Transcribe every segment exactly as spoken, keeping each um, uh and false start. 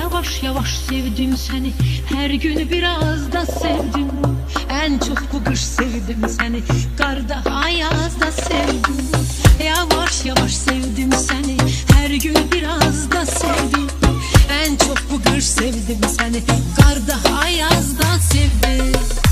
Yavaş yavaş sevdim seni, her gün biraz da sevdim. En çok bu kış sevdim seni, karda ayazda sevdim. Yavaş yavaş sevdim seni, her gün biraz da sevdim. En çok bu kış sevdim seni, karda ayazda sevdim.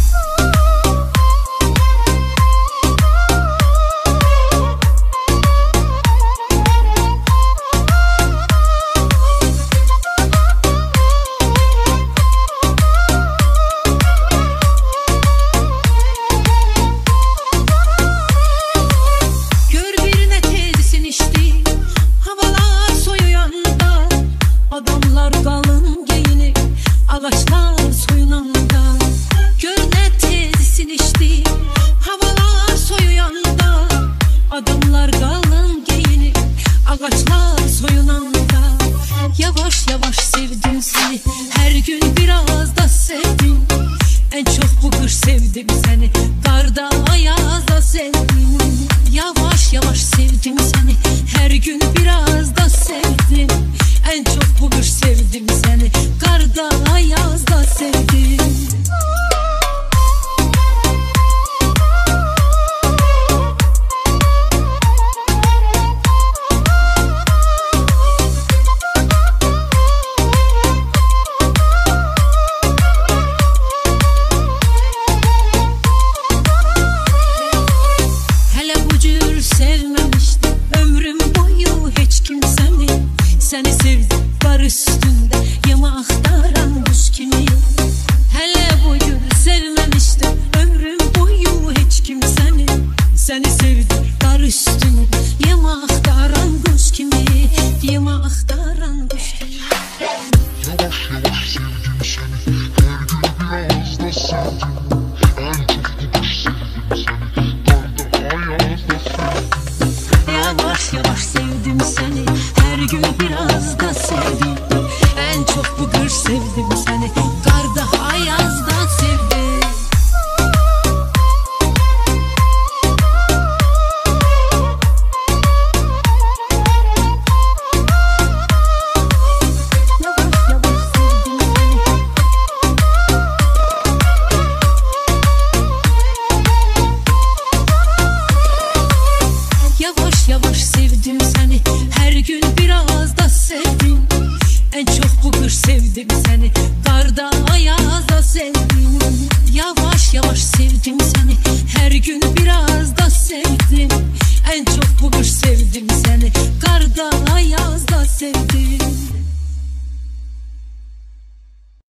Ağaçlar soyunanda, gör ne tezsin içti. Havalar soyuyanda, adamlar kalın giyinip ağaçlar soyunanda. Yavaş yavaş sevdim seni, her gün biraz da sevdim. En çok bu kış sevdim seni, karda ayazda sevdim. Yavaş yavaş sevdim seni, her gün biraz da sevdim. En çok bu kış sevdim seni, karda ayazda sevdim. Hele bu cür sevmemiştim ömrüm boyu hiç kimseni. Seni sevdim kar üstünde yama aktaran kuş kimi. Hele bu cür sevmemiştim ömrüm boyu hiç kimseni. Seni sevdim kar üstünde yama aktaran kuş kimi. Yama aktaran kuş kimi. Yavaş yavaş sevdim seni, her gün biraz da sevdim. En çok bu kış sevdim seni, karda ayazda sevdim. Yavaş yavaş sevdim seni, her gün biraz da sevdim. En çok bu kış sevdim seni, karda ayazda sevdim. Yavaş yavaş sevdim seni, her gün biraz da sevdim. En çok bu kış sevdim seni, karda ayazda sevdim. Yavaş yavaş sevdim seni, her gün biraz da sevdim. En çok bu kış sevdim seni, karda ayazda